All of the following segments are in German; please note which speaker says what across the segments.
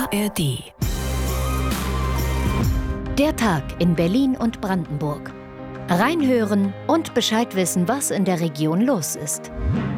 Speaker 1: ARD.
Speaker 2: Der Tag in Berlin und Brandenburg. Reinhören und Bescheid wissen, was in der Region los ist.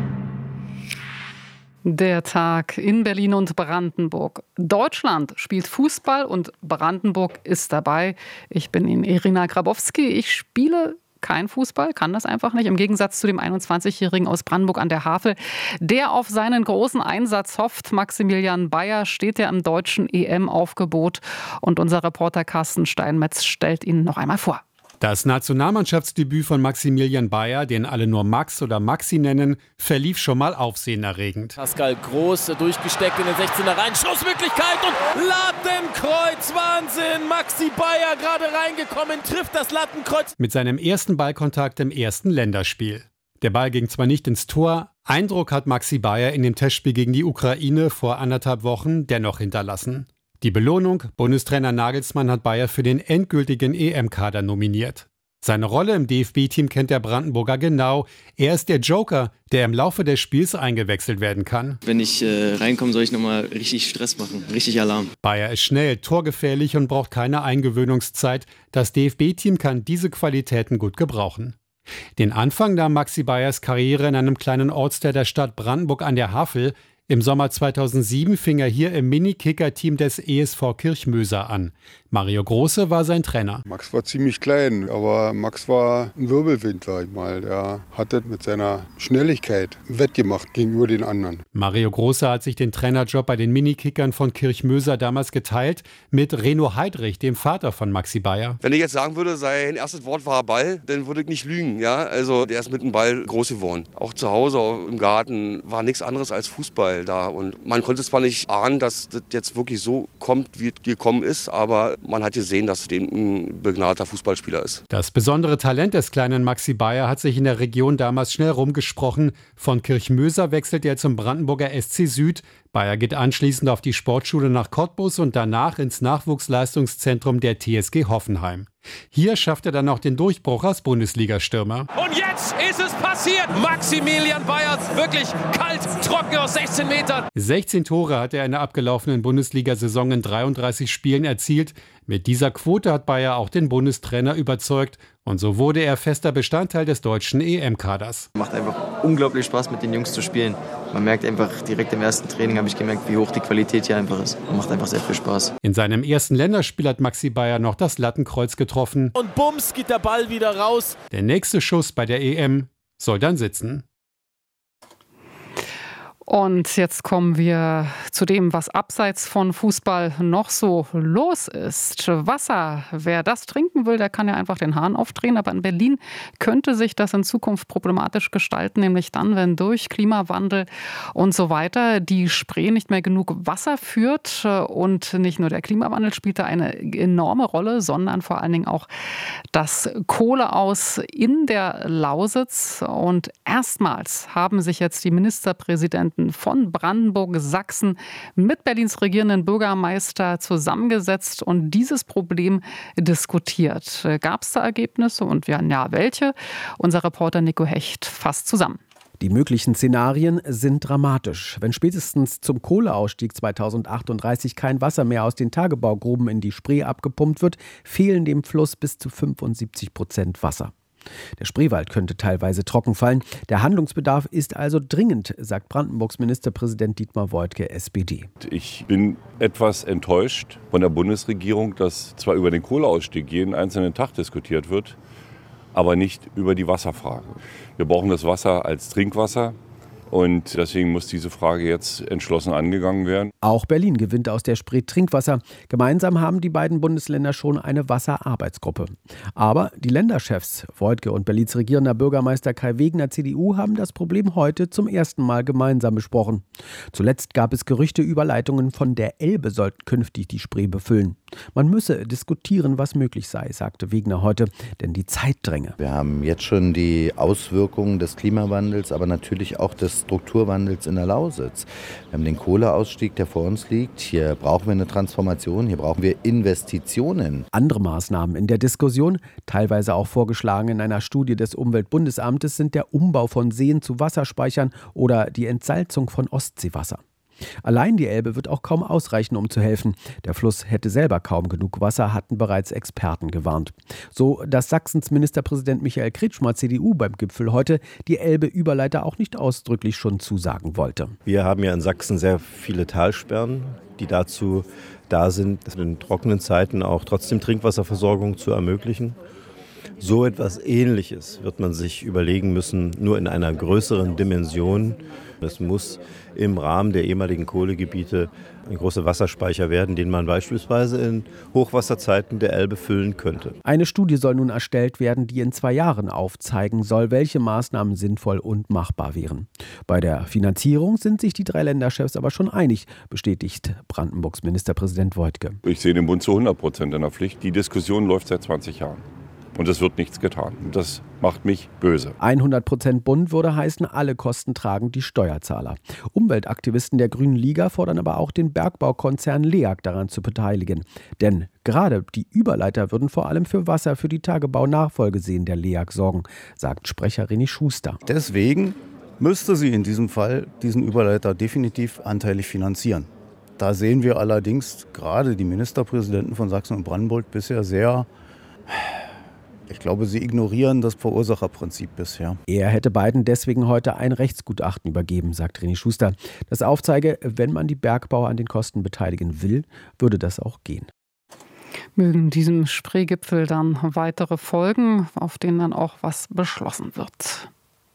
Speaker 3: Der Tag in Berlin und Brandenburg. Deutschland spielt Fußball und Brandenburg ist dabei. Ich bin Irina Grabowski. Ich spiele kein Fußball, kann das einfach nicht. Im Gegensatz zu dem 21-Jährigen aus Brandenburg an der Havel, der auf seinen großen Einsatz hofft. Maximilian Bayer steht ja im deutschen EM-Aufgebot. Und unser Reporter Carsten Steinmetz stellt ihn noch einmal vor.
Speaker 4: Das Nationalmannschaftsdebüt von Maximilian Bayer, den alle nur Max oder Maxi nennen, verlief schon mal aufsehenerregend.
Speaker 5: Pascal Groß durchgesteckt in den 16er rein, Schlussmöglichkeit und Lattenkreuz, Wahnsinn! Maxi Bayer gerade reingekommen, trifft das Lattenkreuz.
Speaker 4: Mit seinem ersten Ballkontakt im ersten Länderspiel. Der Ball ging zwar nicht ins Tor, Eindruck hat Maxi Bayer in dem Testspiel gegen die Ukraine vor 1,5 Wochen dennoch hinterlassen. Die Belohnung: Bundestrainer Nagelsmann hat Bayer für den endgültigen EM-Kader nominiert. Seine Rolle im DFB-Team kennt der Brandenburger genau. Er ist der Joker, der im Laufe des Spiels eingewechselt werden kann.
Speaker 6: Wenn ich reinkomme, soll ich nochmal richtig Stress machen, richtig Alarm.
Speaker 4: Bayer ist schnell, torgefährlich und braucht keine Eingewöhnungszeit. Das DFB-Team kann diese Qualitäten gut gebrauchen. Den Anfang nahm Maxi Bayers Karriere in einem kleinen Ortsteil der Stadt Brandenburg an der Havel. Im Sommer 2007 fing er hier im Mini-Kicker-Team des ESV Kirchmöser an. Mario Große war sein Trainer.
Speaker 7: Max war ziemlich klein, aber Max war ein Wirbelwind, sag ich mal. Der hatte mit seiner Schnelligkeit wettgemacht gegenüber den anderen.
Speaker 4: Mario Große hat sich den Trainerjob bei den Mini-Kickern von Kirchmöser damals geteilt mit Reno Heydrich, dem Vater von Maxi Bayer.
Speaker 8: Wenn ich jetzt sagen würde, sein erstes Wort war Ball, dann würde ich nicht lügen. Ja? Also der ist mit dem Ball groß geworden. Auch zu Hause im Garten war nichts anderes als Fußball da. Und man konnte zwar nicht ahnen, dass das jetzt wirklich so kommt, wie es gekommen ist, aber man hat gesehen, dass es ein begnadeter Fußballspieler ist.
Speaker 4: Das besondere Talent des kleinen Maxi Bayer hat sich in der Region damals schnell rumgesprochen. Von Kirchmöser wechselt er zum Brandenburger SC Süd. Bayer geht anschließend auf die Sportschule nach Cottbus und danach ins Nachwuchsleistungszentrum der TSG Hoffenheim. Hier schafft er dann auch den Durchbruch als Bundesliga-Stürmer.
Speaker 5: Und jetzt ist es passiert! Maximilian Bayer, wirklich kalt, trocken aus 16 Metern.
Speaker 4: 16 Tore hat er in der abgelaufenen Bundesliga-Saison in 33 Spielen erzielt. Mit dieser Quote hat Bayer auch den Bundestrainer überzeugt. Und so wurde er fester Bestandteil des deutschen EM-Kaders.
Speaker 6: Macht einfach unglaublich Spaß, mit den Jungs zu spielen. Man merkt einfach, direkt im ersten Training habe ich gemerkt, wie hoch die Qualität hier einfach ist. Und macht einfach sehr viel Spaß.
Speaker 4: In seinem ersten Länderspiel hat Maxi Bayer noch das Lattenkreuz getroffen.
Speaker 5: Und bums geht der Ball wieder raus.
Speaker 4: Der nächste Schuss bei der EM soll dann sitzen.
Speaker 3: Und jetzt kommen wir zu dem, was abseits von Fußball noch so los ist. Wasser. Wer das trinken will, der kann ja einfach den Hahn aufdrehen. Aber in Berlin könnte sich das in Zukunft problematisch gestalten, nämlich dann, wenn durch Klimawandel und so weiter die Spree nicht mehr genug Wasser führt. Und nicht nur der Klimawandel spielt da eine enorme Rolle, sondern vor allen Dingen auch das Kohleaus in der Lausitz. Und erstmals haben sich jetzt die Ministerpräsidenten von Brandenburg, Sachsen mit Berlins regierenden Bürgermeister zusammengesetzt und dieses Problem diskutiert. Gab es da Ergebnisse und ja, welche? Unser Reporter Nico Hecht fasst zusammen.
Speaker 9: Die möglichen Szenarien sind dramatisch. Wenn spätestens zum Kohleausstieg 2038 kein Wasser mehr aus den Tagebaugruben in die Spree abgepumpt wird, fehlen dem Fluss bis zu 75% Wasser. Der Spreewald könnte teilweise trocken fallen. Der Handlungsbedarf ist also dringend, sagt Brandenburgs Ministerpräsident Dietmar Woidke, SPD.
Speaker 10: Ich bin etwas enttäuscht von der Bundesregierung, dass zwar über den Kohleausstieg jeden einzelnen Tag diskutiert wird, aber nicht über die Wasserfrage. Wir brauchen das Wasser als Trinkwasser. Und deswegen muss diese Frage jetzt entschlossen angegangen werden.
Speaker 9: Auch Berlin gewinnt aus der Spree Trinkwasser. Gemeinsam haben die beiden Bundesländer schon eine Wasserarbeitsgruppe. Aber die Länderchefs, Woidke und Berlins regierender Bürgermeister Kai Wegner, CDU, haben das Problem heute zum ersten Mal gemeinsam besprochen. Zuletzt gab es Gerüchte, Überleitungen von der Elbe sollten künftig die Spree befüllen. Man müsse diskutieren, was möglich sei, sagte Wegner heute, denn die Zeit dränge.
Speaker 11: Wir haben jetzt schon die Auswirkungen des Klimawandels, aber natürlich auch des Strukturwandels in der Lausitz. Wir haben den Kohleausstieg, der vor uns liegt. Hier brauchen wir eine Transformation, hier brauchen wir Investitionen.
Speaker 9: Andere Maßnahmen in der Diskussion, teilweise auch vorgeschlagen in einer Studie des Umweltbundesamtes, sind der Umbau von Seen zu Wasserspeichern oder die Entsalzung von Ostseewasser. Allein die Elbe wird auch kaum ausreichen, um zu helfen. Der Fluss hätte selber kaum genug Wasser, hatten bereits Experten gewarnt. So, dass Sachsens Ministerpräsident Michael Kretschmer, CDU, beim Gipfel heute die Elbe-Überleiter auch nicht ausdrücklich schon zusagen wollte.
Speaker 1: Wir haben ja in Sachsen sehr viele Talsperren, die dazu da sind, in trockenen Zeiten auch trotzdem Trinkwasserversorgung zu ermöglichen. So etwas Ähnliches wird man sich überlegen müssen, nur in einer größeren Dimension. Es muss im Rahmen der ehemaligen Kohlegebiete ein großer Wasserspeicher werden, den man beispielsweise in Hochwasserzeiten der Elbe füllen könnte.
Speaker 9: Eine Studie soll nun erstellt werden, die in 2 Jahren aufzeigen soll, welche Maßnahmen sinnvoll und machbar wären. Bei der Finanzierung sind sich die 3 Länderchefs aber schon einig, bestätigt Brandenburgs Ministerpräsident Woidke.
Speaker 10: Ich sehe den Bund zu 100% in der Pflicht. Die Diskussion läuft seit 20 Jahren. Und es wird nichts getan. Das macht mich böse.
Speaker 9: 100% Bund würde heißen, alle Kosten tragen die Steuerzahler. Umweltaktivisten der Grünen Liga fordern aber auch den Bergbaukonzern LEAG daran zu beteiligen. Denn gerade die Überleiter würden vor allem für Wasser für die Tagebau-Nachfolgeseen der LEAG sorgen, sagt Sprecher René Schuster.
Speaker 12: Deswegen müsste sie in diesem Fall diesen Überleiter definitiv anteilig finanzieren. Da sehen wir allerdings gerade die Ministerpräsidenten von Sachsen und Brandenburg bisher sehr... Ich glaube, sie ignorieren das Verursacherprinzip bisher.
Speaker 9: Er hätte beiden deswegen heute ein Rechtsgutachten übergeben, sagt René Schuster. Das aufzeige, wenn man die Bergbauer an den Kosten beteiligen will, würde das auch gehen.
Speaker 3: Mögen diesem Spreegipfel dann weitere folgen, auf denen dann auch was beschlossen wird.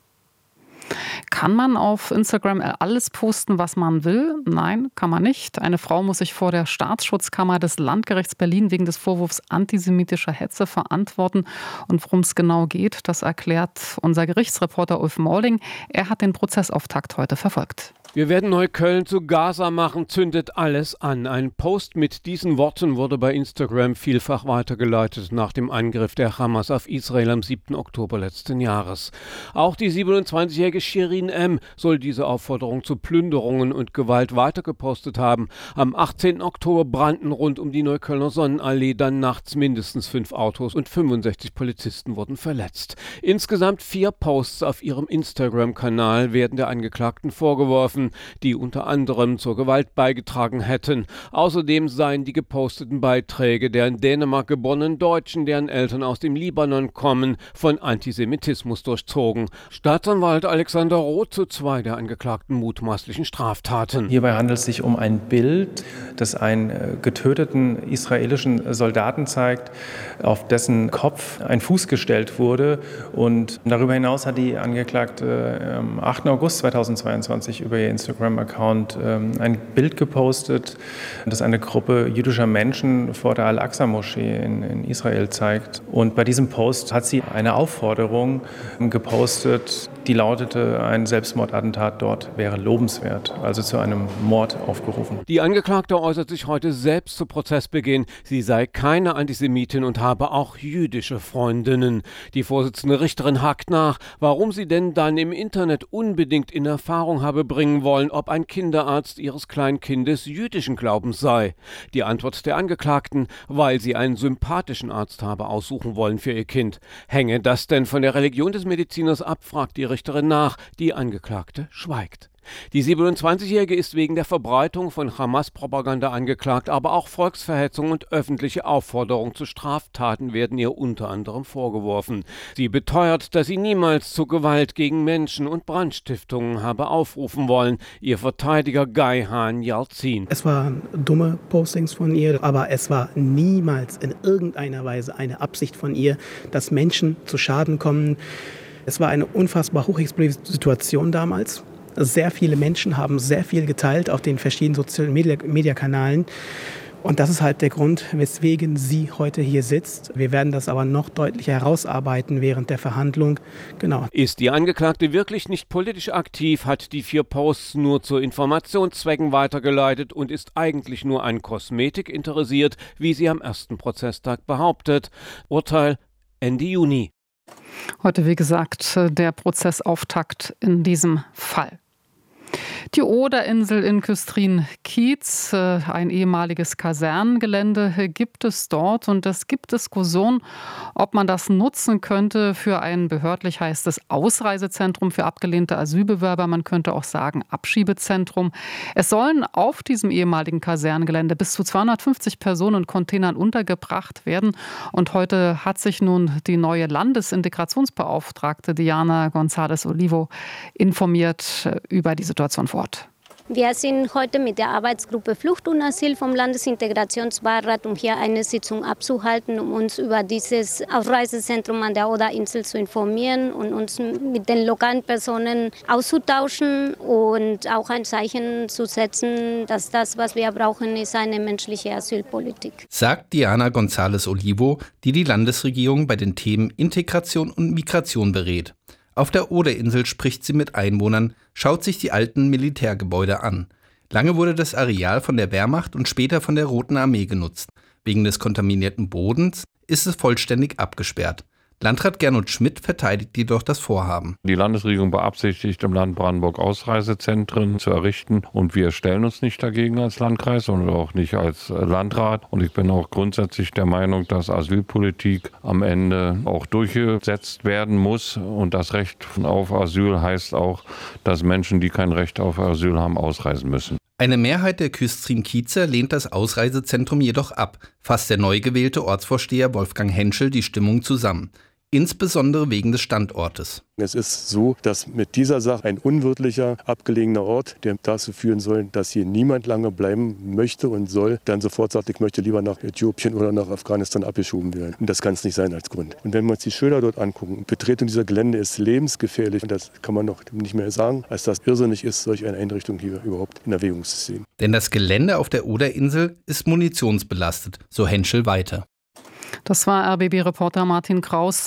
Speaker 3: Kann man auf Instagram alles posten, was man will? Nein, kann man nicht. Eine Frau muss sich vor der Staatsschutzkammer des Landgerichts Berlin wegen des Vorwurfs antisemitischer Hetze verantworten. Und worum es genau geht, das erklärt unser Gerichtsreporter Ulf Maulding. Er hat den Prozessauftakt heute verfolgt.
Speaker 13: Wir werden Neukölln zu Gaza machen, zündet alles an. Ein Post mit diesen Worten wurde bei Instagram vielfach weitergeleitet nach dem Angriff der Hamas auf Israel am 7. Oktober letzten Jahres. Auch die 27-jährige Shirin M. soll diese Aufforderung zu Plünderungen und Gewalt weitergepostet haben. Am 18. Oktober brannten rund um die Neuköllner Sonnenallee dann nachts mindestens 5 Autos und 65 Polizisten wurden verletzt. Insgesamt 4 Posts auf ihrem Instagram-Kanal werden der Angeklagten vorgeworfen, die unter anderem zur Gewalt beigetragen hätten. Außerdem seien die geposteten Beiträge der in Dänemark geborenen Deutschen, deren Eltern aus dem Libanon kommen, von Antisemitismus durchzogen. Staatsanwalt Alexander Roth zu 2 der angeklagten mutmaßlichen Straftaten.
Speaker 14: Hierbei handelt es sich um ein Bild, das einen getöteten israelischen Soldaten zeigt, auf dessen Kopf ein Fuß gestellt wurde. Und darüber hinaus hat die Angeklagte am 8. August 2022 über ihr Instagram-Account ein Bild gepostet, das eine Gruppe jüdischer Menschen vor der Al-Aqsa-Moschee in Israel zeigt. Und bei diesem Post hat sie eine Aufforderung gepostet, die lautete, ein Selbstmordattentat dort wäre lobenswert, also zu einem Mord aufgerufen.
Speaker 13: Die Angeklagte äußert sich heute selbst zu Prozessbeginn. Sie sei keine Antisemitin und habe auch jüdische Freundinnen. Die Vorsitzende Richterin hakt nach, warum sie denn dann im Internet unbedingt in Erfahrung habe bringen wollen, ob ein Kinderarzt ihres Kleinkindes jüdischen Glaubens sei. Die Antwort der Angeklagten, weil sie einen sympathischen Arzt habe aussuchen wollen für ihr Kind. Hänge das denn von der Religion des Mediziners ab, fragt die Richterin nach. Die Angeklagte schweigt. Die 27-Jährige ist wegen der Verbreitung von Hamas-Propaganda angeklagt, aber auch Volksverhetzung und öffentliche Aufforderung zu Straftaten werden ihr unter anderem vorgeworfen. Sie beteuert, dass sie niemals zu Gewalt gegen Menschen und Brandstiftungen habe aufrufen wollen. Ihr Verteidiger Guy Han-Yalcin.
Speaker 15: Es waren dumme Postings von ihr, aber es war niemals in irgendeiner Weise eine Absicht von ihr, dass Menschen zu Schaden kommen. Es war eine unfassbar hochexplosive Situation damals. Sehr viele Menschen haben sehr viel geteilt auf den verschiedenen Social-Media-Kanälen. Und das ist halt der Grund, weswegen sie heute hier sitzt. Wir werden das aber noch deutlicher herausarbeiten während der Verhandlung. Genau.
Speaker 13: Ist die Angeklagte wirklich nicht politisch aktiv, hat die 4 Posts nur zu Informationszwecken weitergeleitet und ist eigentlich nur an Kosmetik interessiert, wie sie am ersten Prozesstag behauptet. Urteil Ende Juni.
Speaker 3: Heute, wie gesagt, der Prozessauftakt in diesem Fall. Die Oderinsel in Küstrin-Kiez, ein ehemaliges Kasernengelände, gibt es dort und es gibt Diskussionen, ob man das nutzen könnte für ein behördlich heißt es Ausreisezentrum für abgelehnte Asylbewerber. Man könnte auch sagen Abschiebezentrum. Es sollen auf diesem ehemaligen Kasernengelände bis zu 250 Personen in Containern untergebracht werden. Und heute hat sich nun die neue Landesintegrationsbeauftragte Diana González Olivo informiert über die Situation vor Ort.
Speaker 16: Wir sind heute mit der Arbeitsgruppe Flucht und Asyl vom Landesintegrationsbeirat, um hier eine Sitzung abzuhalten, um uns über dieses Ausreisezentrum an der Oderinsel zu informieren und uns mit den lokalen Personen auszutauschen und auch ein Zeichen zu setzen, dass das, was wir brauchen, ist eine menschliche Asylpolitik.
Speaker 17: Sagt Diana González Olivo, die die Landesregierung bei den Themen Integration und Migration berät. Auf der Oderinsel spricht sie mit Einwohnern, schaut sich die alten Militärgebäude an. Lange wurde das Areal von der Wehrmacht und später von der Roten Armee genutzt. Wegen des kontaminierten Bodens ist es vollständig abgesperrt. Landrat Gernot Schmidt verteidigt jedoch das Vorhaben.
Speaker 18: Die Landesregierung beabsichtigt, im Land Brandenburg Ausreisezentren zu errichten und wir stellen uns nicht dagegen als Landkreis und auch nicht als Landrat. Und ich bin auch grundsätzlich der Meinung, dass Asylpolitik am Ende auch durchgesetzt werden muss. Und das Recht auf Asyl heißt auch, dass Menschen, die kein Recht auf Asyl haben, ausreisen müssen.
Speaker 17: Eine Mehrheit der Küstrin-Kiezer lehnt das Ausreisezentrum jedoch ab, fasst der neu gewählte Ortsvorsteher Wolfgang Henschel die Stimmung zusammen. Insbesondere wegen des Standortes.
Speaker 19: Es ist so, dass mit dieser Sache ein unwirtlicher, abgelegener Ort, der dazu führen soll, dass hier niemand lange bleiben möchte und soll, dann sofort sagt, ich möchte lieber nach Äthiopien oder nach Afghanistan abgeschoben werden. Und das kann es nicht sein als Grund. Und wenn wir uns die Schilder dort angucken, Betretung dieser Gelände ist lebensgefährlich. Und das kann man noch nicht mehr sagen, als das irrsinnig ist, solch eine Einrichtung hier überhaupt in Erwägung zu ziehen.
Speaker 17: Denn das Gelände auf der Oderinsel ist munitionsbelastet, so Henschel weiter.
Speaker 3: Das war RBB-Reporter Martin Kraus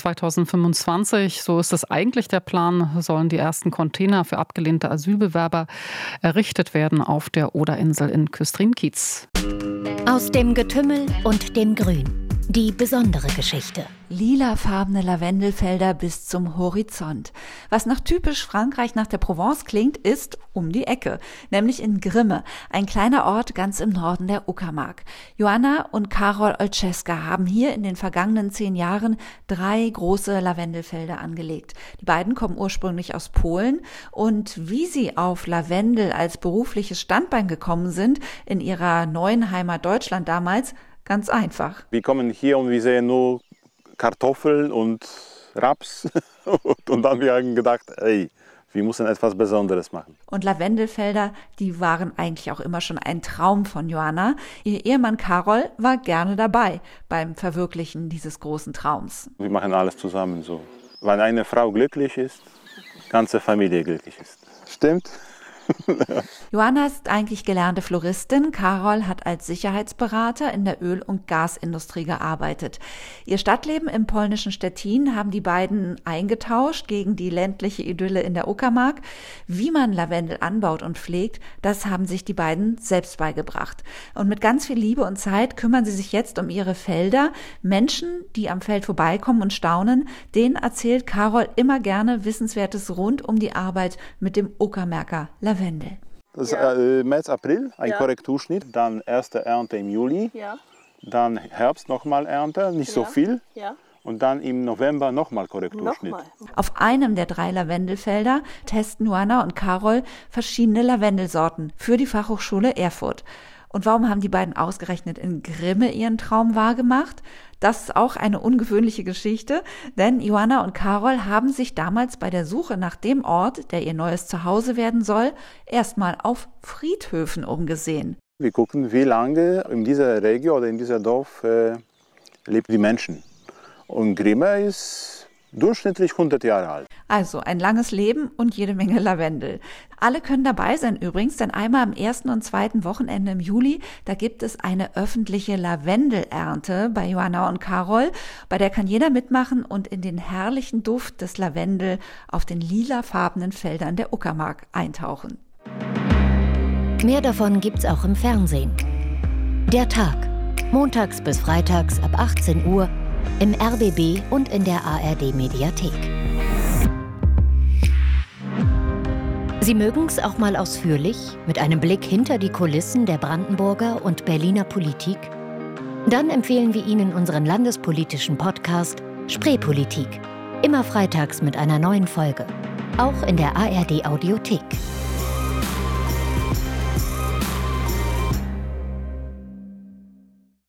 Speaker 3: 2025. So ist es eigentlich der Plan, sollen die ersten Container für abgelehnte Asylbewerber errichtet werden auf der Oderinsel in Küstrin-Kiez.
Speaker 2: Aus dem Getümmel und dem Grün. Die besondere Geschichte.
Speaker 20: Lilafarbene Lavendelfelder bis zum Horizont. Was nach typisch Frankreich nach der Provence klingt, ist um die Ecke, nämlich in Grimme, ein kleiner Ort ganz im Norden der Uckermark. Joanna und Karol Olszewska haben hier in den vergangenen 10 Jahren 3 große Lavendelfelder angelegt. Die beiden kommen ursprünglich aus Polen und wie sie auf Lavendel als berufliches Standbein gekommen sind, in ihrer neuen Heimat Deutschland damals, ganz einfach.
Speaker 21: Wir kommen hier und wir sehen nur Kartoffeln und Raps und dann haben wir gedacht, ey, wir müssen etwas Besonderes machen.
Speaker 20: Und Lavendelfelder, die waren eigentlich auch immer schon ein Traum von Joanna. Ihr Ehemann Karol war gerne dabei beim Verwirklichen dieses großen Traums.
Speaker 21: Wir machen alles zusammen so. Wenn eine Frau glücklich ist, ganze Familie glücklich ist. Stimmt?
Speaker 20: Joanna ist eigentlich gelernte Floristin. Karol hat als Sicherheitsberater in der Öl- und Gasindustrie gearbeitet. Ihr Stadtleben im polnischen Stettin haben die beiden eingetauscht gegen die ländliche Idylle in der Uckermark. Wie man Lavendel anbaut und pflegt, das haben sich die beiden selbst beigebracht. Und mit ganz viel Liebe und Zeit kümmern sie sich jetzt um ihre Felder. Menschen, die am Feld vorbeikommen und staunen, denen erzählt Karol immer gerne Wissenswertes rund um die Arbeit mit dem Uckermärker Lavendel.
Speaker 21: Das ist März, April, ein Korrekturschnitt, dann erste Ernte im Juli, dann Herbst nochmal Ernte, nicht so viel, und dann im November nochmal Korrekturschnitt.
Speaker 20: Auf einem der 3 Lavendelfelder testen Joanna und Karol verschiedene Lavendelsorten für die Fachhochschule Erfurt. Und warum haben die beiden ausgerechnet in Grimme ihren Traum wahrgemacht? Das ist auch eine ungewöhnliche Geschichte, denn Joanna und Karol haben sich damals bei der Suche nach dem Ort, der ihr neues Zuhause werden soll, erstmal auf Friedhöfen umgesehen.
Speaker 21: Wir gucken, wie lange in dieser Region oder in diesem Dorf leben die Menschen. Und Grimme ist durchschnittlich 100 Jahre alt.
Speaker 20: Also ein langes Leben und jede Menge Lavendel. Alle können dabei sein übrigens, denn einmal am 1. und 2. Wochenende im Juli, da gibt es eine öffentliche Lavendelernte bei Joanna und Karol. Bei der kann jeder mitmachen und in den herrlichen Duft des Lavendel auf den lilafarbenen Feldern der Uckermark eintauchen.
Speaker 2: Mehr davon gibt's auch im Fernsehen. Der Tag. Montags bis freitags ab 18 Uhr im RBB und in der ARD-Mediathek. Sie mögen's auch mal ausführlich, mit einem Blick hinter die Kulissen der Brandenburger und Berliner Politik? Dann empfehlen wir Ihnen unseren landespolitischen Podcast Spreepolitik. Immer freitags mit einer neuen Folge. Auch in der ARD Audiothek.